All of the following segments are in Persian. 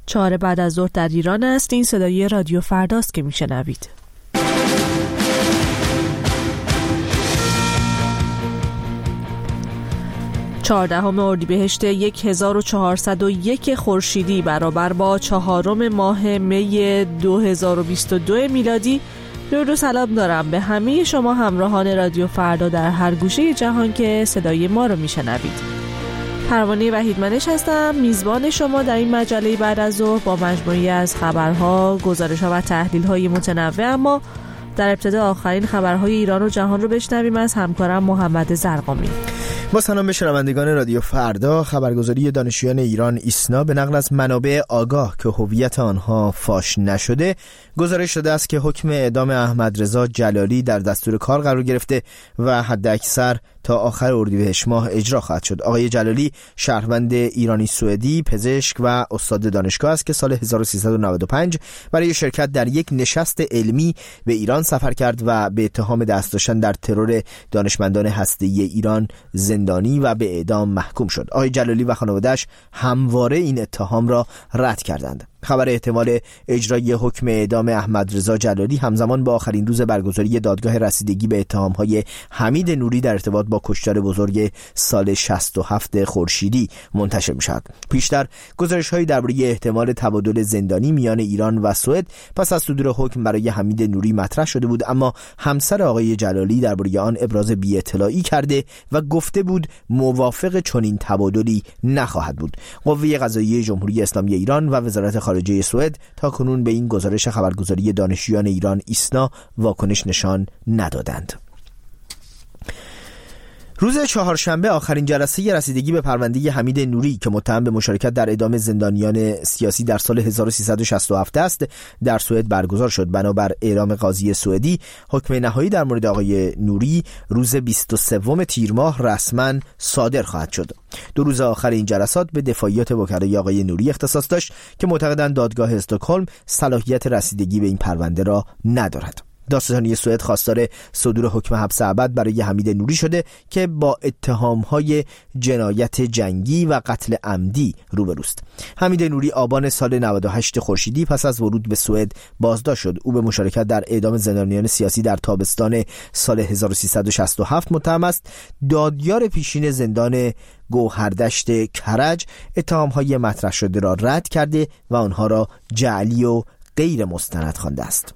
4 بعد از ظهر در ایران است. این صدای رادیو فرداست که میشنوید. چهاردهم اردیبهشت 1401 خورشیدی برابر با 4 ماه می 2022 میلادی. درود و سلام دارم به همه شما همراهان رادیو فردا در هر گوشه جهان که صدای ما رو میشنوید. پروانه وحیدمنش هستم، میزبان شما در این مجله بعد از ظهر با مجموعی از خبرها، گزارش‌ها و تحلیل‌های متنوع. اما در ابتدا آخرین خبرهای ایران و جهان رو بشنویم از همکارم محمد زرقامی. با سلام به شنوندگان رادیو فردا. خبرگزاری دانشجویان ایران ایسنا به نقل از منابع آگاه که هویت آنها فاش نشده گزارش داده است که حکم اعدام احمدرضا جلالی در دستور کار قرار گرفته و حداکثر تا آخر اردیبهشت ماه اجرا خواهد شد. آقای جلالی شهروند ایرانی سوئدی، پزشک و استاد دانشگاه است که سال 1395 برای شرکت در یک نشست علمی به ایران سفر کرد و به اتهام دست داشتن در ترور دانشمندان هسته‌ای ایران زندانی و به اعدام محکوم شد. آقای جلالی و خانواده‌اش همواره این اتهام را رد کردند. خبر احتمال اجرای حکم اعدام احمدرضا جلالی همزمان با آخرین روز برگزاری دادگاه رسیدگی به اتهام‌های حمید نوری در ارتباط با کشتار بزرگ سال 67 خورشیدی منتشر می‌شود. پیشتر گزارش‌هایی درباره احتمال تبادل زندانی میان ایران و سوئد پس از صدور حکم برای حمید نوری مطرح شده بود، اما همسر آقای جلالی درباره آن ابراز بی‌اطلاعی کرده و گفته بود موافق چنین تبادلی نخواهد بود. قوه قضاییه جمهوری اسلامی ایران و وزارت خارجه سوئد تاکنون به این گزارش خبرگزاری دانشجویان ایران ایسنا واکنش نشان ندادند. روز چهارشنبه آخرین جلسه رسیدگی به پرونده حمید نوری که متهم به مشارکت در اعدام زندانیان سیاسی در سال 1367 است در سوئد برگزار شد. بنابر اعلام قاضی سوئدی، حکم نهایی در مورد آقای نوری روز 23 تیر ماه رسما صادر خواهد شد. 2 روز آخر این جلسات به دفاعیات وکلای آقای نوری اختصاص داشت که معتقدند دادگاه استکهلم صلاحیت رسیدگی به این پرونده را ندارد. دادستانی سوئد خواستار صدور حکم حبس ابد برای حمید نوری شده که با اتهام‌های جنایت جنگی و قتل عمدی روبروست. حمید نوری آبان سال 98 خورشیدی پس از ورود به سوئد بازداشت شد. او به مشارکت در اعدام زندانیان سیاسی در تابستان سال 1367 متهم است. دادیار پیشین زندان گوهردشت کرج اتهام‌های مطرح شده را رد کرده و آنها را جعلی و غیر مستند خوانده است.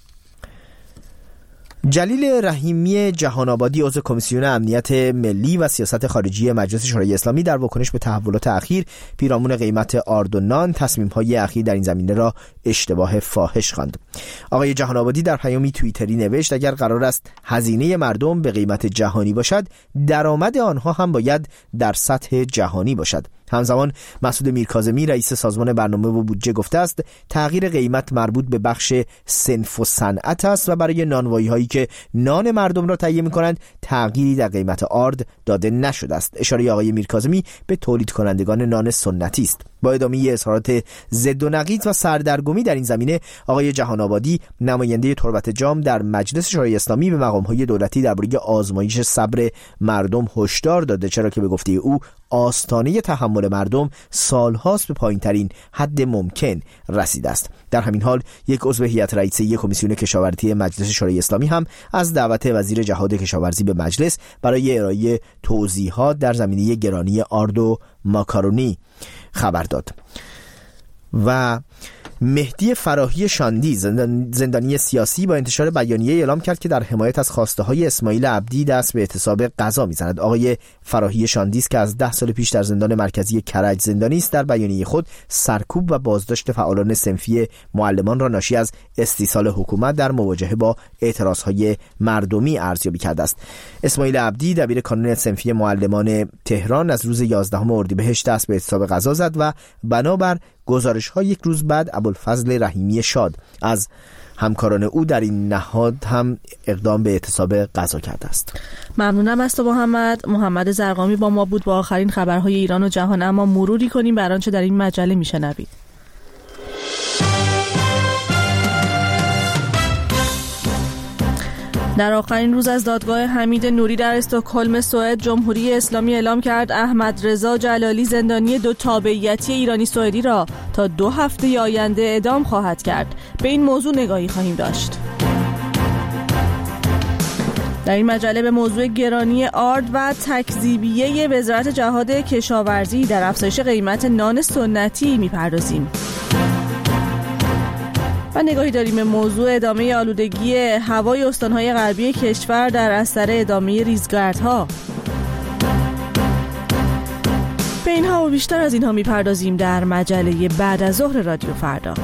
جلیل رحیمی جهان‌آبادی عضو کمیسیون امنیت ملی و سیاست خارجی مجلس شورای اسلامی در واکنش به تحولات اخیر پیرامون قیمت آرد و نان تصمیم‌های اخیر در این زمینه را اشتباه فاحش خواند. آقای جهان‌آبادی در پیامی توییتری نوشت اگر قرار است هزینه مردم به قیمت جهانی باشد، درآمد آنها هم باید در سطح جهانی باشد. همزمان مسعود میرکاظمی رئیس سازمان برنامه و بودجه گفته است تغییر قیمت مربوط به بخش صنف و صنعت است و برای نانوایی هایی که نان مردم را تهیه می‌کنند تغییری در قیمت آرد داده نشده است. اشاره آقای میرکاظمی به تولید کنندگان نان سنتی است. با ادامه اظهارات ضد و نقیض و سردرگمی در این زمینه، آقای جهان‌آبادی نماینده تربت جام در مجلس شورای اسلامی به مقام‌های دولتی درباره آزمایش صبر مردم هشدار داده، چرا که به گفته او آستانه تحمل مردم سالهاست به پایین‌ترین حد ممکن رسیده است. در همین حال یک عضو هیئت رئیسه کمیسیون کشاورزی مجلس شورای اسلامی هم از دعوت وزیر جهاد کشاورزی به مجلس برای ارائه توضیحات در زمینه گرانی آرد و ماکارونی خبر داد. و مهدی فراهی شاندی زندانی سیاسی با انتشار بیانیه اعلام کرد که در حمایت از خواسته های اسماعیل عبدی دست به اعتصاب غذا میزند. آقای فراهی شاندی است که از 10 سال پیش در زندان مرکزی کرج زندانی است. در بیانیه خود سرکوب و بازداشت فعالان صنفی معلمان را ناشی از استیصال حکومت در مواجهه با اعتراضهای مردمی ارزیابی کرده است. اسماعیل عبدی دبیر کانون صنفی معلمان تهران از روز 11 اردیبهشت دست به اعتصاب غذا زد و بنابر گزارش‌ها یک روز بعد ابوالفضل رحیمی شاد از همکاران او در این نهاد هم اقدام به اعتصاب غذا کرده است. ممنونم از تو محمد زرقامی با ما بود با آخرین خبرهای ایران و جهان. اما مروری کنیم بر آنچه در این مجله میشنوید. در آخرین روز از دادگاه حمید نوری در استکهلم سوئد، جمهوری اسلامی اعلام کرد احمد رضا جلالی زندانی 2 تابعیتی ایرانی سوئدی را تا 2 هفته آینده اعدام خواهد کرد. به این موضوع نگاهی خواهیم داشت. در این مجله به موضوع گرانی آرد و تکذیبیه وزارت جهاد کشاورزی در افزایش قیمت نان سنتی میپردازیم. و نگاهی داریم به موضوع ادامه آلودگی هوای استانهای غربی کشور در اثر ادامه ریزگردها. به اینها و بیشتر از اینها میپردازیم در مجله بعد از ظهر رادیو فردا.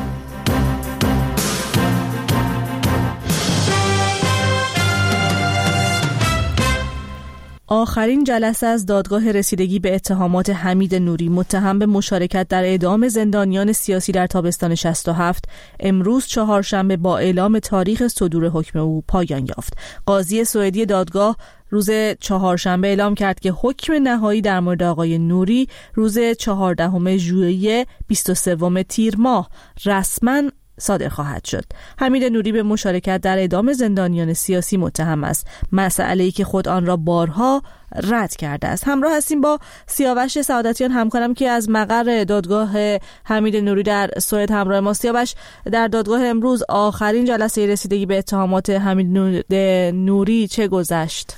آخرین جلسه از دادگاه رسیدگی به اتهامات حمید نوری متهم به مشارکت در اعدام زندانیان سیاسی در تابستان 67 امروز چهارشنبه با اعلام تاریخ صدور حکم او پایان یافت. قاضی سوئدی دادگاه روز چهارشنبه اعلام کرد که حکم نهایی در مورد آقای نوری روز 14 ژوئیه 23 تیر ماه رسما صادر خواهد شد. حمید نوری به مشارکت در اعدام زندانیان سیاسی متهم است، مسئله‌ای که خود آن را بارها رد کرده است. همراه هستیم با سیاوش سعادتیان همکارم که از مقر دادگاه حمید نوری در سوئد همراه ما. سیاوش، در دادگاه امروز آخرین جلسه رسیدگی به اتهامات حمید نوری چه گذشت؟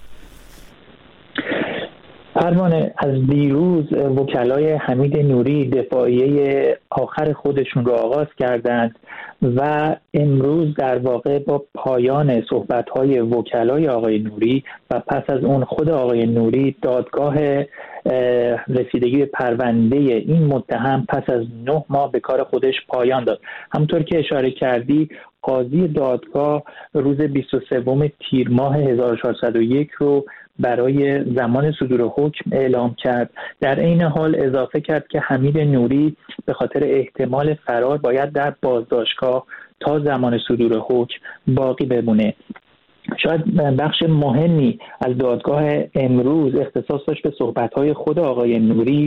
پروانه، از دیروز وکلای حمید نوری دفاعیه آخر خودشون رو آغاز کردند و امروز در واقع با پایان صحبت‌های وکلای آقای نوری و پس از اون خود آقای نوری، دادگاه رسیدگی به پرونده این متهم پس از 9 ماه به کار خودش پایان داد. همونطور که اشاره کردی، قاضی دادگاه روز 23 تیر ماه 1401 رو برای زمان صدور حکم اعلام کرد. در این حال اضافه کرد که حمید نوری به خاطر احتمال فرار باید در بازداشتگاه تا زمان صدور حکم باقی بمونه. شاید بخش مهمی از دادگاه امروز اختصاص داشت به صحبت‌های خود آقای نوری.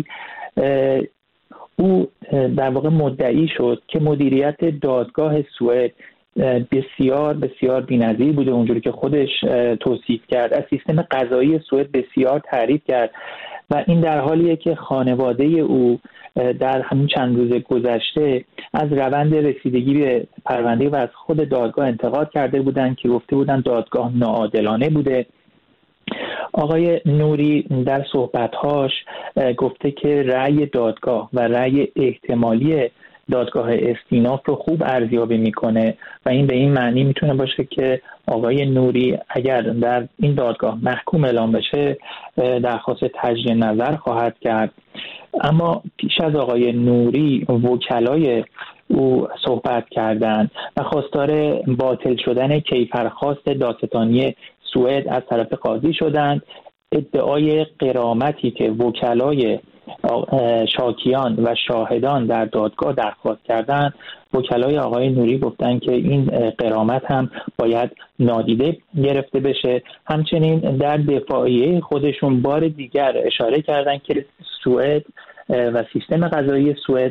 او در واقع مدعی شد که مدیریت دادگاه سوئد بسیار بسیار بی‌نظیر بوده، اونجوری که خودش توصیف کرد. از سیستم قضایی سوئد بسیار تعریف کرد و این در حالیه که خانواده او در همین چند روز گذشته از روند رسیدگی به پرونده و از خود دادگاه انتقاد کرده بودند که گفته بودند دادگاه ناعادلانه بوده. آقای نوری در صحبت‌هاش گفته که رأی دادگاه و رأی احتمالی دادگاه استیناف رو خوب ارزیابی میکنه و این به این معنی میتونه باشه که آقای نوری اگر در این دادگاه محکوم اعلام بشه درخواست تجدید نظر خواهد کرد. اما پیش از آقای نوری وکلای او صحبت کردند و خواستار باطل شدن کیفرخواست دادستانی سوئد از طرف قاضی شدند. ادعای غرامتی که وکلای شاکیان و شاهدان در دادگاه درخواست کردند، وکلای آقای نوری گفتند که این غرامت هم باید نادیده گرفته بشه. همچنین در دفاعیه خودشون بار دیگر اشاره کردند که سوئد و سیستم قضایی سوئد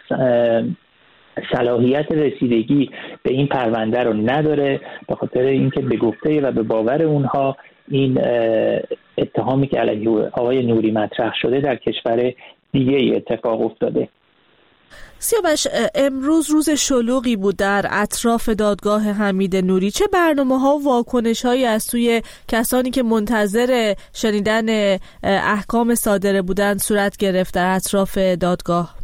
صلاحیت رسیدگی به این پرونده رو نداره، به خاطر اینکه به گفته و به باور اونها این اتهامی که علیه آقای نوری مطرح شده در کشور دیگه ای اتفاق افتاده. سیاوش، امروز روز شلوغی بود در اطراف دادگاه حمید نوری. چه برنامه‌ها و واکنش‌هایی از سوی کسانی که منتظر شنیدن احکام صادره بودند صورت گرفت در اطراف دادگاه؟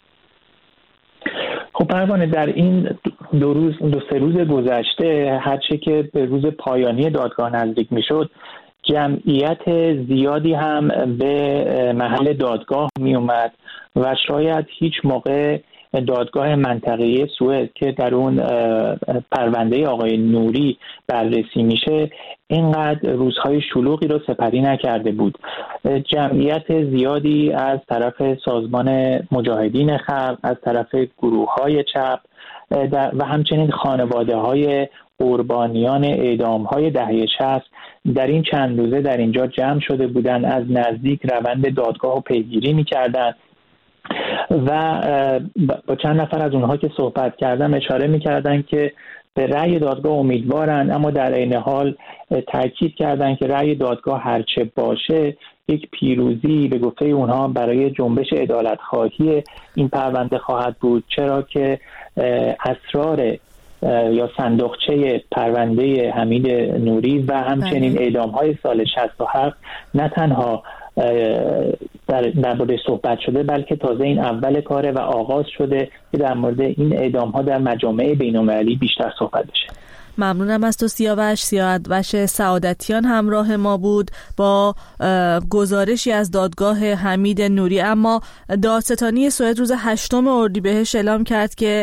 خب پروانه، در این 2-3 روز گذشته هرچه که به روز پایانی دادگاه نزدیک میشد، جمعیت زیادی هم به محل دادگاه می اومد و شاید هیچ موقع دادگاه منطقه‌ای سوئد که در اون پرونده آقای نوری بررسی میشه اینقدر روزهای شلوغی رو سپری نکرده بود. جمعیت زیادی از طرف سازمان مجاهدین خلق، از طرف گروه‌های چپ و همچنین خانواده‌های قربانیان اعدام‌های دهه 60 در این چند روزه در اینجا جمع شده بودند، از نزدیک روند دادگاه رو پیگیری می‌کردند و با چند نفر از اونها که صحبت کردم اشاره می‌کردند که به رأی دادگاه امیدوارن، اما در عین حال تاکید کردن که رأی دادگاه هرچه باشه یک پیروزی به گفته اونها برای جنبش عدالت‌خواهی این پرونده خواهد بود، چرا که اسرار یا صندوقچه پرونده حمید نوری و همچنین اعدام‌های سال 67 نه تنها در مورد صحبت شده، بلکه تازه این اول کاره و آغاز شده که در مورد این اعدام‌ها در مجامع بین‌المللی بیشتر صحبت بشه. ممنونم از تو سیاوش سعادتیان همراه ما بود با گزارشی از دادگاه حمید نوری. اما دادستانی سوئد روز 8 اردیبهشت اعلام کرد که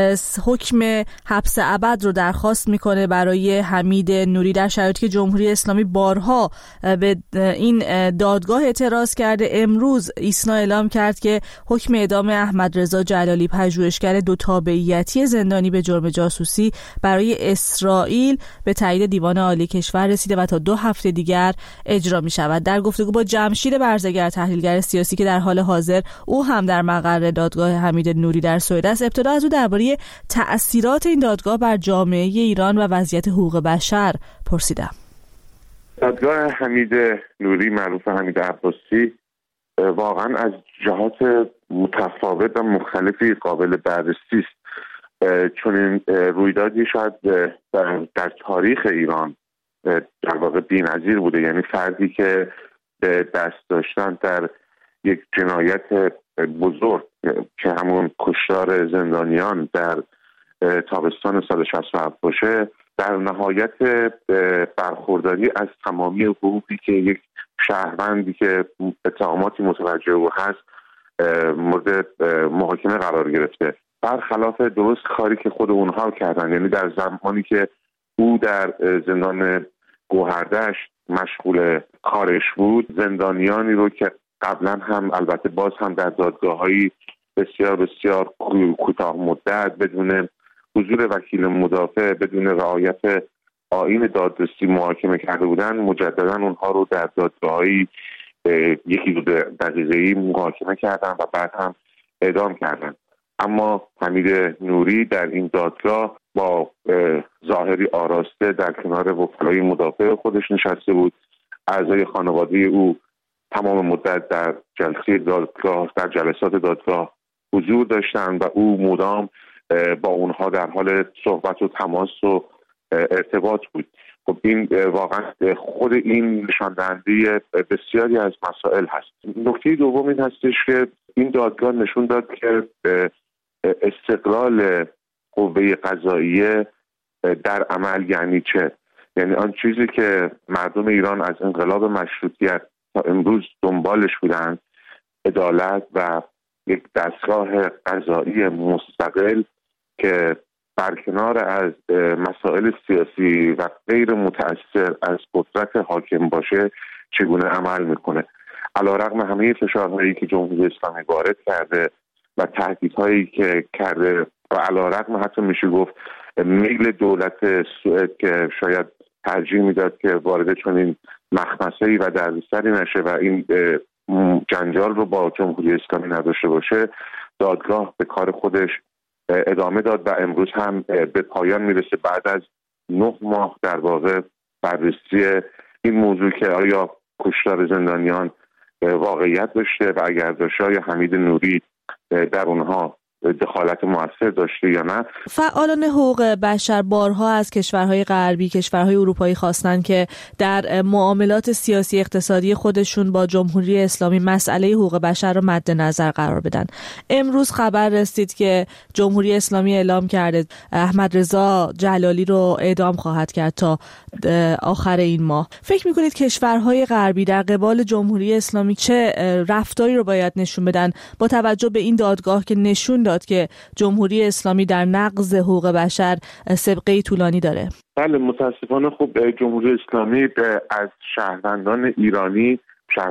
حکم حبس ابد رو درخواست میکنه برای حمید نوری در شرایطی که جمهوری اسلامی بارها به این دادگاه اعتراض کرده. امروز ایسنا اعلام کرد که حکم اعدام احمد رضا جلالی، پژوهشگر 2 تابعیتی زندانی به جرم جاسوسی برای اسرائیل، به تایید دیوان عالی کشور رسیده و تا 2 هفته دیگر اجرا می شود. در گفتگو با جمشید برزگر، تحلیلگر سیاسی که در حال حاضر او هم در مقر دادگاه حمید نوری در سوئد است، ابتدا از او درباره تأثیرات این دادگاه بر جامعه ایران و وضعیت حقوق بشر پرسیدم. دادگاه حمید نوری معروف حمید عباسی واقعا از جهات متفاوت و مختلفی قابل بررسی است. چون این رویدادی شاید در تاریخ ایران در واقع بی‌نظیر بوده، یعنی فردی که به دست داشتن در یک جنایت بزرگ که همون کشتار زندانیان در تابستان سال 67 باشه، در نهایت برخورداری از تمامی حقوقی که یک شهروندی که اتهاماتی متوجه او هست مورد محاکمه قرار گرفته، برخلاف درست کاری که خود اونها کردن. یعنی در زمانی که او در زندان گوهردشت مشغول کارش بود، زندانیانی رو که قبلا هم البته باز هم در دادگاه‌های بسیار بسیار کوتاه مدت بدون حضور وکیل مدافع، بدون رعایت آیین دادرسی محاکمه کرده بودن، مجددا اونها رو در دادگاه‌های 1-2 دقیقه‌ای محاکمه کردن و بعد هم اعدام کردن. اما حمید نوری در این دادگاه با ظاهری آراسته در کنار وکلای مدافع خودش نشسته بود. اعضای خانواده او تمام مدت در جلسه دادگاه، در جلسات دادگاه حضور داشتند و او مدام با اونها در حال صحبت و تماس و ارتباط بود. خب این واقعا خود این نشان دهنده بسیاری از مسائل هست. نکته دوم این هستش که این دادگاه نشون داد که استقلال قوه قضاییه در عمل یعنی چه؟ یعنی آن چیزی که مردم ایران از انقلاب مشروطیت تا امروز دنبالش بودن، عدالت و یک دستگاه قضایی مستقل که برکنار از مسائل سیاسی و غیر متأثر از قدرت حاکم باشه، چگونه عمل میکنه. علیرغم همه فشارهایی که جمهوری اسلامی وارد کرده و تهدیدهایی که کرده و علیرغم حتی میشه گفت میل دولت سوئد که شاید ترجیح میداد که وارد چنین مخمسه‌ای و دردسری نشه و این جنجال رو با جمهوری اسلامی نداشته باشه، دادگاه به کار خودش ادامه داد و امروز هم به پایان میرسه بعد از 9 ماه در واقع بررسی این موضوع که آیا کشتار زندانیان واقعیت داشته و اگر داشته آیا حمید نوری در اونها دخالت مؤثر داشته یا نه. فعالان حقوق بشر بارها از کشورهای غربی، کشورهای اروپایی خواستن که در معاملات سیاسی اقتصادی خودشون با جمهوری اسلامی مسئله حقوق بشر رو مد نظر قرار بدن. امروز خبر رسید که جمهوری اسلامی اعلام کرده احمد رضا جلالی رو اعدام خواهد کرد تا آخر این ماه. فکر میکنید کشورهای غربی در قبال جمهوری اسلامی چه رفتاری رو باید نشون بدن با توجه به این دادگاه که نشون داد که جمهوری اسلامی در نقض حقوق بشر سابقه طولانی داره؟ بله، متاسفانه خب جمهوری اسلامی از شهروندان ایرانی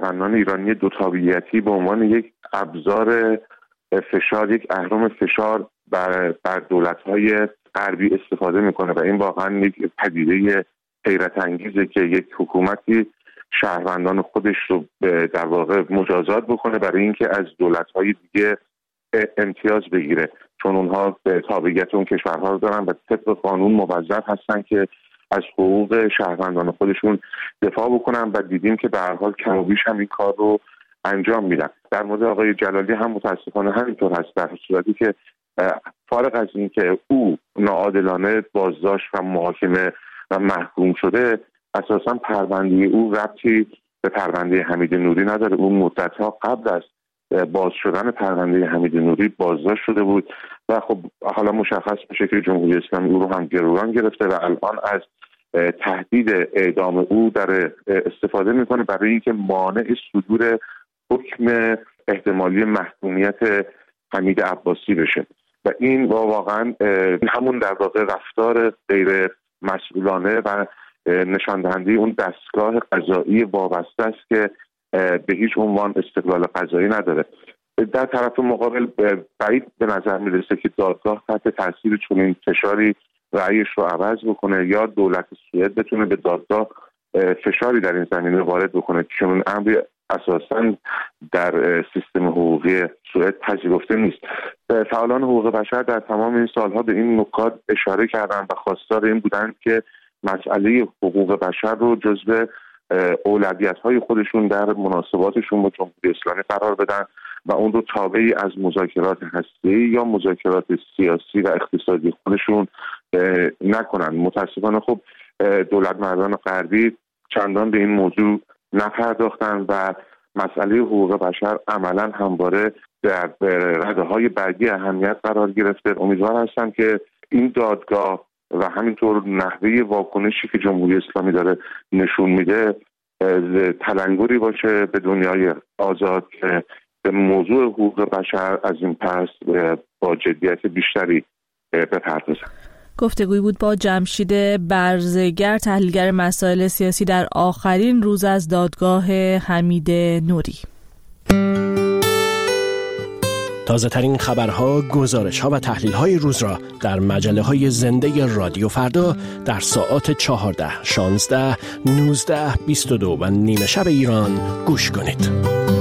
2 تابعیتی به عنوان یک ابزار فشار، یک اهرم فشار بر دولت‌های غربی استفاده میکنه و این واقعا یک پدیده حیرت انگیزه که یک حکومتی شهروندان خودش رو در واقع مجازات بکنه برای اینکه از دولت‌های دیگه امتیاز بگیره. چون اونها به تابعیت اون کشورها رو دارن و طبق قانون موظف هستن که از حقوق شهروندان خودشون دفاع بکنن و دیدیم که به هر حال کم و بیش هم این کار رو انجام میدن. در مورد آقای جلالی هم متاسفانه همینطور هست، در صورتی که فارغ از این که او ناعادلانه بازداشت و محاکمه و محکوم شده، اساساً پرونده او ربطی به پرونده حمید نوری نداره. اون مدت‌ها قبل از باز شدن پرونده حمید نوری بازداشت شده بود و خب حالا مشخص میشه که جمهوری اسلامی او رو هم گروگان گرفته و الان از تهدید اعدام او در استفاده میکنه برای اینکه مانع صدور حکم احتمالی محکومیت حمید عباسی بشه و این واقعا همون در واقع رفتار غیر مسئولانه و نشان دهنده اون دستگاه قضایی وابسته است که به هیچ عنوان استقلال قضایی نداره. در طرف مقابل بعید به نظر میرسه که دادگاه تحت تاثیر چنین فشاری رأیش رو عوض بکنه یا دولت سوئد بتونه به دادگاه فشاری در این زمینه وارد بکنه، چون امری اساساً در سیستم حقوقی سوئد پذیرفته نیست. فعالان حقوق بشر در تمام این سالها به این نکات اشاره کردن و خواستار این بودن که مسئله حقوق بشر رو جزو اولویت‌های خودشون در مناسباتشون با جمهوری اسلامی قرار بدن و اون رو تابعی از مذاکرات هسته‌ای یا مذاکرات سیاسی و اقتصادی خودشون نکنن. متاسفانه خب دولت مردان غربی چندان به این موضوع نپرداختن و مسئله حقوق بشر عملاً همواره در رده‌های بعدی اهمیت قرار گرفته. امیدوار هستم که این دادگاه و همینطور نحوه واکنشی که جمهوری اسلامی داره نشون میده تلنگری باشه به دنیای آزاد که به موضوع حقوق بشر از این پس با جدیت بیشتری بپردازن. گفتگویی بود با جمشید برزگر، تحلیلگر مسائل سیاسی در آخرین روز از دادگاه حمید نوری. تازه ترین خبرها، گزارش‌ها و تحلیل‌های روز را در مجله‌های زنده رادیو فردا در ساعات 14، 16، 19، 22 و نیمه شب ایران گوش کنید.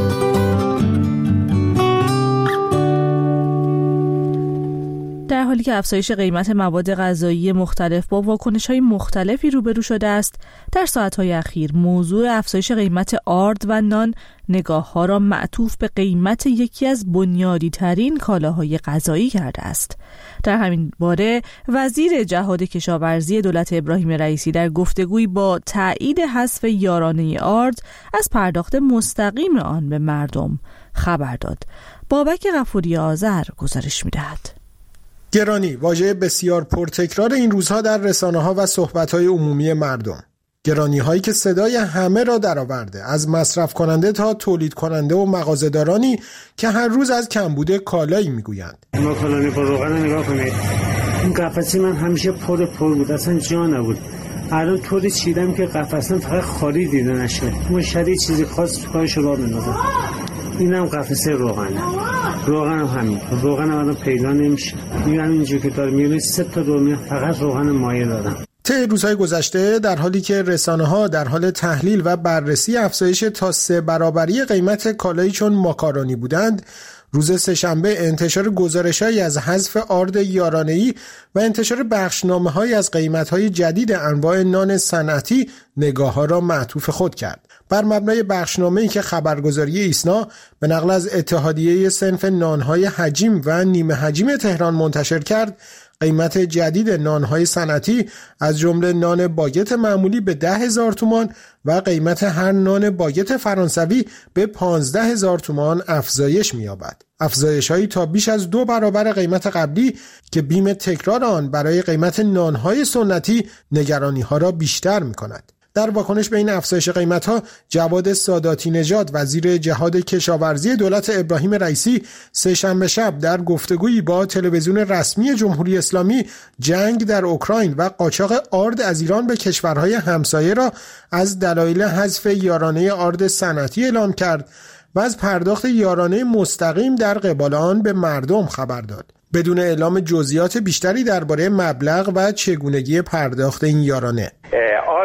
در حالی که افزایش قیمت مواد غذایی مختلف با واکنش‌های مختلفی روبرو شده است، در ساعت‌های اخیر موضوع افزایش قیمت آرد و نان نگاه‌ها را معطوف به قیمت یکی از بنیادی‌ترین کالاهای غذایی کرده است. در همین باره وزیر جهاد کشاورزی دولت ابراهیم رئیسی در گفتگویی با تایید حذف یارانه آرد از پرداخت مستقیم آن به مردم خبر داد. بابک غفوری آذر گزارش می‌دهد. گرانی، واژه بسیار پرتکرار این روزها در رسانه‌ها و صحبت‌های عمومی مردم. گرانی‌هایی که صدای همه را درآورده، از مصرف کننده تا تولید کننده و مغازه‌دارانی که هر روز از کمبود کالایی میگویند. ما کالای با روغن نگاه کنید. این قفسه من همیشه پر بود، اصلا جا نبود. الان طوری چیدم که قفسه فقط خالی دیده نشه. مشتری چیزی خاص کارش رو بندازه. اینم قفسه روغنه. روغن همین. روغن الان پیدا نمیشه. این همینجوری که داره میبینید 3 تا دنیا فقط روغن مایع دارم. طی روزهای گذشته در حالی که رسانه‌ها در حال تحلیل و بررسی افزایش تا 3 برابری قیمت کالایی چون ماکارونی بودند، روز سه‌شنبه انتشار گزارش‌هایی از حذف آرد یارانه‌ای و انتشار بخشنامه‌هایی از قیمت‌های جدید انواع نان صنعتی نگاه‌ها را معطوف خود کرد. بر مبنای بخشنامه‌ای که خبرگزاری ایسنا به نقل از اتحادیه صنف نان‌های حجیم و نیمه حجیم تهران منتشر کرد، قیمت جدید نان‌های صنعتی از جمله نان باگت معمولی به 10,000 تومان و قیمت هر نان باگت فرانسوی به 15,000 تومان افزایش می‌یابد. افزایش‌هایی تا بیش از 2 برابر قیمت قبلی که بیم تکرار آن برای قیمت نان‌های سنتی نگرانی‌ها را بیشتر می‌کند. در واکنش به این افزایش قیمت‌ها، جواد ساداتی نژاد وزیر جهاد کشاورزی دولت ابراهیم رئیسی سه‌شنبه شب در گفتگویی با تلویزیون رسمی جمهوری اسلامی جنگ در اوکراین و قاچاق آرد از ایران به کشورهای همسایه را از دلایل حذف یارانه آرد صنعتی اعلام کرد و از پرداخت یارانه مستقیم در قبال آن به مردم خبر داد، بدون اعلام جزئیات بیشتری درباره مبلغ و چگونگی پرداخت این یارانه. آرد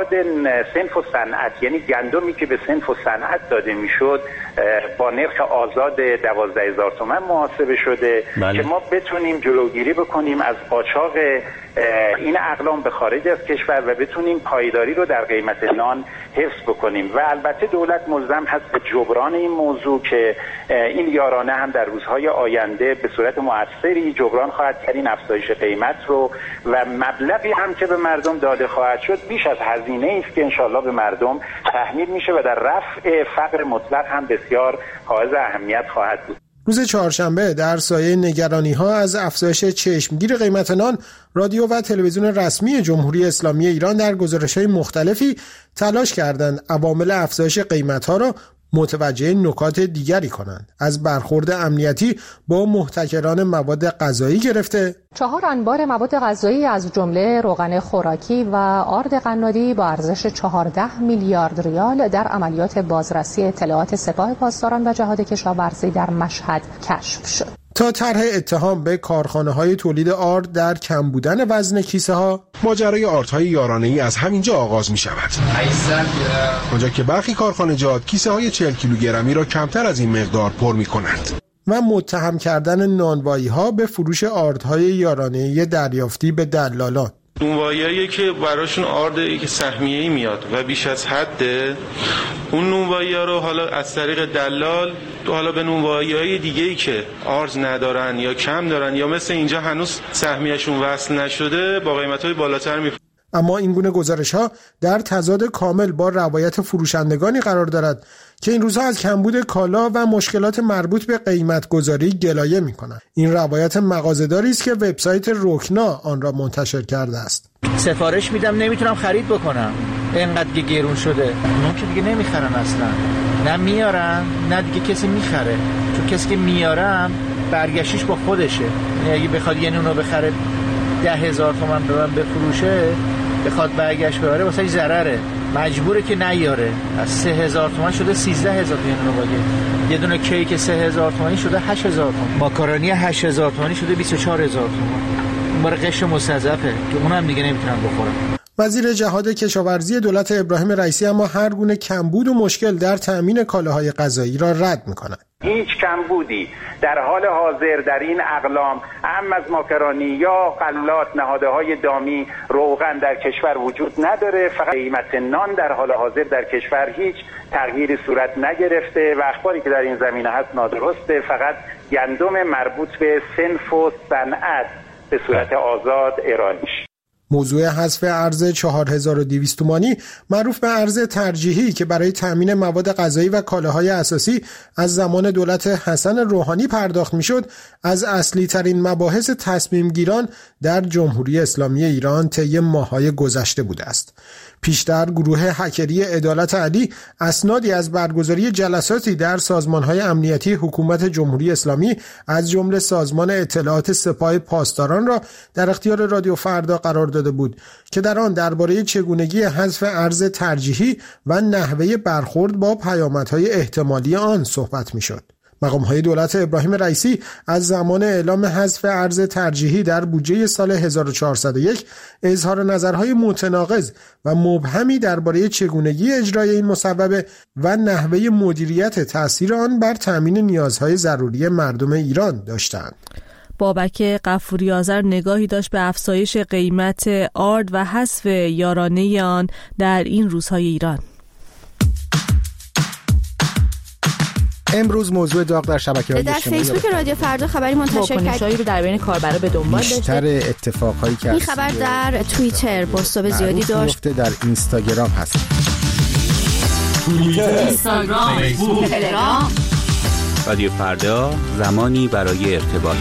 صنف و صنعت، یعنی گندمی که به صنف و صنعت داده میشد با نرخ آزاد 12,000 تومان محاسبه شده که ما بتونیم جلوگیری بکنیم از قاچاق این اقلام به خارج از کشور و بتونیم پایداری رو در قیمت نان حفظ بکنیم. و البته دولت ملزم هست به جبران این موضوع که این یارانه هم در روزهای آینده به صورت مؤثری جبران خواهد کرد این افزایش قیمت رو و مبلغی هم که به مردم داده خواهد شد بیش از هزینه است که انشالله به مردم تحمیل میشه و در رفع فقر مطلق هم بسیار حائز اهمیت خواهد بود. روز چهارشنبه در سایه نگرانی‌ها از افزایش چشمگیر قیمت نان، رادیو و تلویزیون رسمی جمهوری اسلامی ایران در گزارش‌های مختلفی تلاش کردند عوامل افزایش قیمت‌ها را متوجه نکات دیگری کنند. از برخورد امنیتی با محتکران مواد غذایی گرفته 4 انبار مواد غذایی از جمله روغن خوراکی و آرد قنادی با ارزش 14 میلیارد ریال در عملیات بازرسی اطلاعات سپاه پاسداران و جهاد کشاورزی در مشهد کشف شد. تا طرح اتهام به کارخانه‌های تولید آرد در کم بودن وزن کیسه‌ها، ماجرای آردهای یارانه‌ای از همینجا آغاز می‌شود. آنجا که برخی کارخانجات کیسه‌های 40 کیلوگرمی را کمتر از این مقدار پر می‌کنند. و متهم کردن نانوایی‌ها به فروش آردهای یارانه‌ای دریافتی به دلالان. نونوایی‌هایی که براشون آرد که سهمیه‌ای میاد و بیش از حده، اون نونوایی‌ها رو حالا از طریق دلال حالا به نونوایی‌های دیگه‌ای که آرد ندارن یا کم دارن یا مثل اینجا هنوز سهمیه‌شون وصل نشده با قیمت‌های بالاتر می‌فروشن. اما این گونه گزارش‌ها در تضاد کامل با روایت فروشندگانی قرار دارد که این روزها از کمبود کالا و مشکلات مربوط به قیمت گذاری گلایه می‌کنند. این روایت مغازه‌داری است که وبسایت رکنا آن را منتشر کرده است. سفارش میدم نمیتونم خرید بکنم، اینقدر گرون شده. اونا که دیگه نمیخرن اصلا، نه میارن نه دیگه کسی میخره، چون کسی که میارم برگشتش با خودشه. یعنی اگه بخواد یه نونو بخره 10,000 تومان به من بفروشه، بخواد برگشت ببره واسه ضرره، مجبوره که نیاره. از 3,000 تومان شده 13,000 تومان باگه. یه دونه کیک 3,000 تومانی شده 8,000 تومان. ماکارونی 8,000 تومانی شده 24,000 تومان. اون برای قشر مستضعفه که اونم دیگه نمیتونن بخورن. وزیر جهاد کشاورزی دولت ابراهیم رئیسی اما هر گونه کمبود و مشکل در تأمین کالاهای غذایی را رد می‌کند. هیچ کمبودی در حال حاضر در این اقلام هم از ماکارونی یا غلات نهادهای دامی روغن در کشور وجود نداره. فقط قیمت نان در حال حاضر در کشور هیچ تغییری صورت نگرفته و اخباری که در این زمینه هست نادرسته. فقط گندم مربوط به صنف و صنعت به صورت آزاد ارائه میشه. موضوع حذف ارز 4200 تومانی معروف به ارز ترجیحی که برای تامین مواد غذایی و کالاهای اساسی از زمان دولت حسن روحانی پرداخت میشد، از اصلی ترین مباحث تصمیم گیران در جمهوری اسلامی ایران طی ماه‌های گذشته بوده است. پیشتر گروه هکری عدالت علی اسنادی از برگزاری جلساتی در سازمان‌های امنیتی حکومت جمهوری اسلامی از جمله سازمان اطلاعات سپاه پاسداران را در اختیار رادیو فردا قرار داده بود که در آن درباره چگونگی حذف ارز ترجیحی و نحوه برخورد با پیامدهای احتمالی آن صحبت می‌شد. مقام‌های دولت ابراهیم رئیسی از زمان اعلام حذف ارز ترجیحی در بودجه سال 1401 اظهار نظرهای متناقض و مبهمی درباره چگونگی اجرای این مصوبه و نحوه مدیریت تأثیر آن بر تأمین نیازهای ضروری مردم ایران داشتند. بابک غفوری آذر نگاهی داشت به افزایش قیمت آرد و حذف یارانه آن در این روزهای ایران. امروز موضوع داغ در شبکه‌های اجتماعی در فیسبوک رادیو فردا خبری منتشر کرد رو در بین کاربرا به دنبال داشته. بیشتر اتفاقایی که این خبر در توییتر بازتاب زیادی داشت. در اینستاگرام هست. اینستاگرام، فیسبوک، تلگرام. رادیو فردا، زمانی برای ارتباط.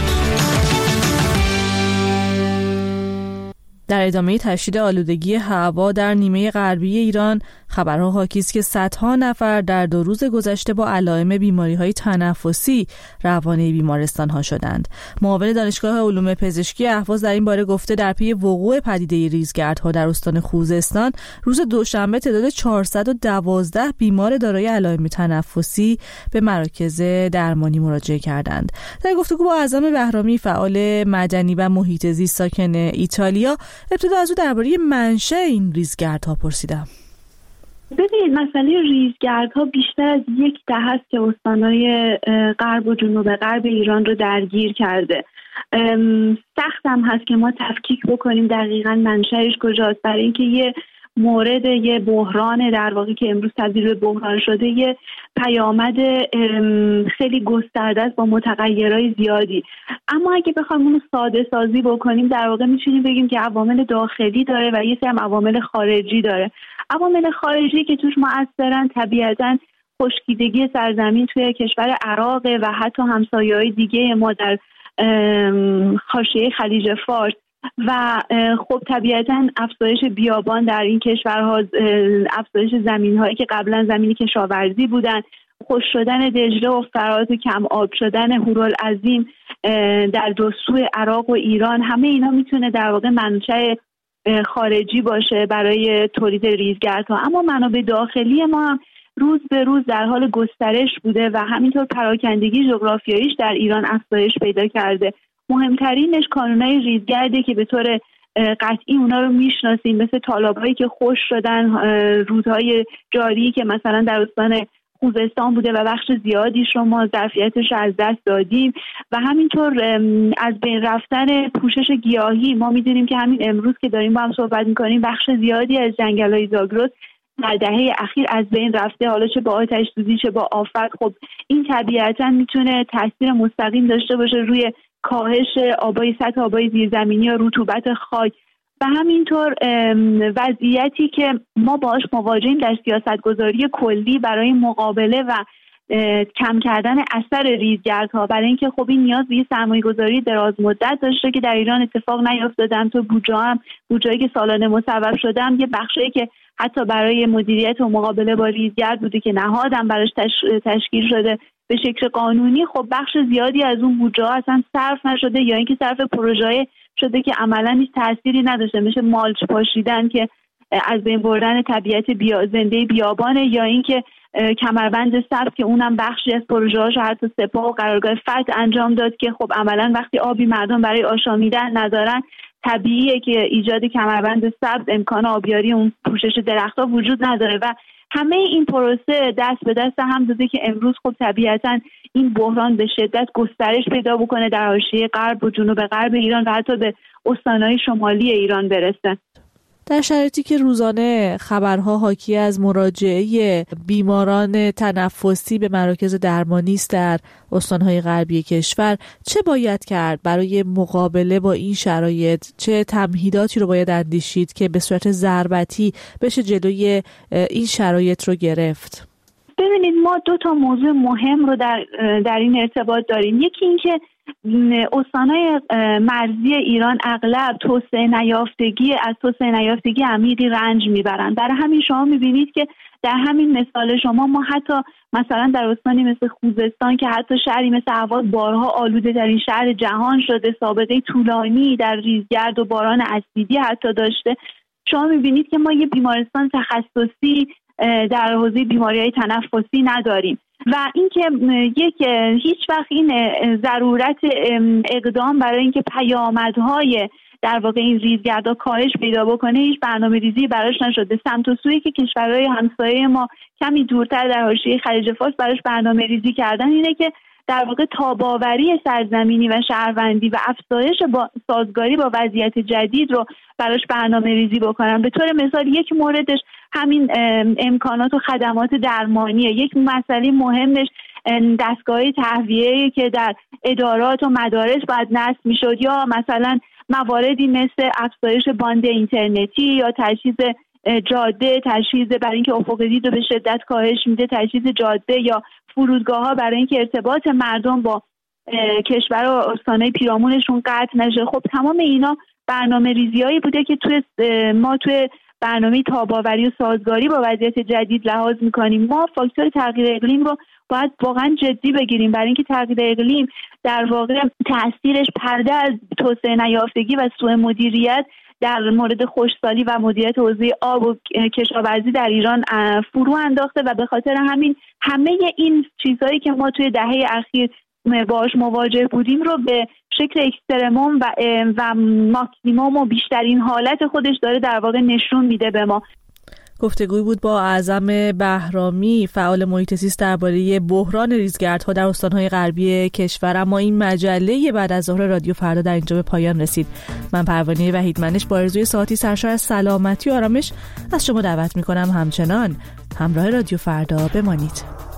در ادامه تشدید آلودگی هوا در نیمه غربی ایران، خبرها حاکی است که صدها نفر در 2 روز گذشته با علائم بیماری‌های تنفسی روانه بیمارستان‌ها شدند. معاون دانشگاه علوم پزشکی اهواز در این باره گفته در پی وقوع پدیده ریزگردها در استان خوزستان روز دوشنبه تعداد 412 بیمار دارای علائم تنفسی به مراکز درمانی مراجعه کردند. در گفتگو با اعظم بهرامی فعال مدنی و محیط زیست ساکن ایتالیا ابتدا از او درباره منشأ این ریزگردها پرسیدم. ببینید مسئله ریزگردها بیشتر از یک دهه است که استان‌های غرب و جنوب غرب ایران رو درگیر کرده. سخت هم هست که ما تفکیک بکنیم دقیقاً منشأش کجاست، برای اینکه یه مورد، یه بحران در واقع که امروز تبدیل به بحران شده، یه پیامد خیلی گسترده است با متغیرهای زیادی. اما اگه بخوایم اونو ساده سازی بکنیم در واقع میتونیم بگیم که عوامل داخلی داره و یه سری هم عوامل خارجی داره. عوامل خارجی که توش مؤثرن طبیعتاً خشکیدگی سرزمین توی کشور عراق و حتی همسایه‌های دیگه ما در حاشیه خلیج فارس و خب طبیعتاً افزایش بیابان در این کشورها، افزایش زمین‌هایی که قبلا زمینی کشاورزی بودن، خشک شدن دجله و فرات کم آب شدن هورالعظیم در دو سوی عراق و ایران، همه اینا میتونه در واقع منشأ خارجی باشه برای تولید ریزگردها. اما منابع داخلی ما هم روز به روز در حال گسترش بوده و همینطور پراکندگی جغرافیاییش در ایران افزایش پیدا کرده. مهمترینش کانونای ریزگرده که به طور قطعی اونا رو میشناسیم، مثل تالاب‌هایی که خشک شدن، رودهای جاری که مثلا در استان خوزستان بوده و بخش زیادیش رو ما ظرفیتش از دست دادیم و همینطور از بین رفتن پوشش گیاهی. ما میدونیم که همین امروز که داریم با هم صحبت میکنیم بخش زیادی از جنگل‌های زاگرس در دهه اخیر از بین رفته، حالا چه با آتش سوزی چه با آفت. خب این طبیعتاً میتونه تاثیر مستقیم داشته باشه روی کاهش آبای سطح آبای زیرزمینی و رطوبت خاک و همینطور وضعیتی که ما باهاش مواجهیم در سیاستگذاری کلی برای مقابله و کم کردن اثر ریزگردها، برای اینکه خب این نیاز به سرمایه‌گذاری دراز مدت داشته که در ایران اتفاق نیفتادم. تو بودجه‌ای که سالانه مصوب شدم یه بخشی که حتی برای مدیریت و مقابله با ریزگرد بوده که نهادم براش تشکیل شده به شکل قانونی، خب بخش زیادی از اون بودجه اصلا صرف نشده یا اینکه صرف پروژه‌ای شده که عملاً هیچ تأثیری نداشته، مثل مالچ پاشیدن که از بین بردن طبیعت زنده بیابانه، یا اینکه کمربند سبز که اونم بخشی از پروژه‌هاش حتی سپاه و قرارگاه فتح انجام داد که خب عملاً وقتی آبی مردم برای آشامیدن ندارن طبیعیه که ایجاد کمربند سبز امکان آبیاری اون پوشش درخت‌ها وجود نداره و همه این پروسه دست به دست هم داده که امروز خب طبیعتاً این بحران به شدت گسترش پیدا بکنه در حاشیه غرب و جنوب غرب ایران و حتی به استان‌های شمالی ایران برسه. در شرایطی که روزانه خبرها حاکی از مراجعه بیماران تنفسی به مراکز درمانی است در استان‌های غربی کشور، چه باید کرد برای مقابله با این شرایط؟ چه تمهیداتی رو باید اندیشید که به صورت ضربتی بشه جلوی این شرایط رو گرفت؟ ببینید ما دو تا موضوع مهم رو در این ارتباط داریم. یکی این که استان‌های مرزی ایران اغلب توسعه نیافتگی عمیقی رنج میبرند. برای همین شما میبینید که در همین مثال شما ما حتی مثلا در استانی مثل خوزستان که حتی شهری مثل اهواز بارها آلوده در این شهر جهان شده، سابقه طولانی در ریزگرد و باران اسیدی حتی داشته، شما میبینید که ما یه بیمارستان تخصصی در حوزه بیماری‌های تنفسی نداریم و اینکه هیچ وقت این ضرورت اقدام برای اینکه پیامدهای در واقع این ریزگردها کاهش پیدا بکنه هیچ برنامه‌ریزی براش نشده. سمت و سویی که کشورهای همسایه ما کمی دورتر در حاشیه خلیج فارس براش برنامه‌ریزی کردن اینه که در واقع تاب‌آوری سرزمینی و شهروندی و افزایش سازگاری با وضعیت جدید رو براش برنامه‌ریزی بکنن. به طور مثال یک موردش همین امکانات و خدمات درمانیه. یک مسئله مهمش دستگاه تهویه‌ای که در ادارات و مدارس باید نصب میشد، یا مثلا مواردی مثل افزایش باند اینترنتی یا تجهیز جاده، تجهیز برای اینکه افق دید رو به شدت کاهش میده، تجهیز جاده یا فرودگاه‌ها برای اینکه ارتباط مردم با کشور و استان‌های پیرامونشون قطع نشه. خب تمام اینا برنامه‌ریزی‌هایی بوده که ما توی برنامه تاب‌آوری و سازگاری با وضعیت جدید لحاظ می‌کنیم. ما فاکتور تغییر اقلیم رو باید واقعا جدی بگیریم، برای اینکه تغییر اقلیم در واقع تاثیرش پرده از توسعه نیافتگی و سوء مدیریت در مورد خشکسالی و مدیریت حوزه آب و کشاورزی در ایران فرو انداخته و به خاطر همین همه این چیزهایی که ما توی دهه اخیر باهاش مواجه بودیم رو به شکل اکسترموم و ماکسیموم و بیشترین حالت خودش داره در واقع نشون میده به ما. گفتگوی بود با اعظم بهرامی، فعال محیط زیست، درباره بحران ریزگردها در استان‌های غربی کشور. اما این مجله بعد از ظهر رادیو فردا در اینجا به پایان رسید. من پروانه وحیدمنش با آرزوی ساعتی سرشار از سلامتی و آرامش از شما دعوت می‌کنم همچنان همراه رادیو فردا بمانید.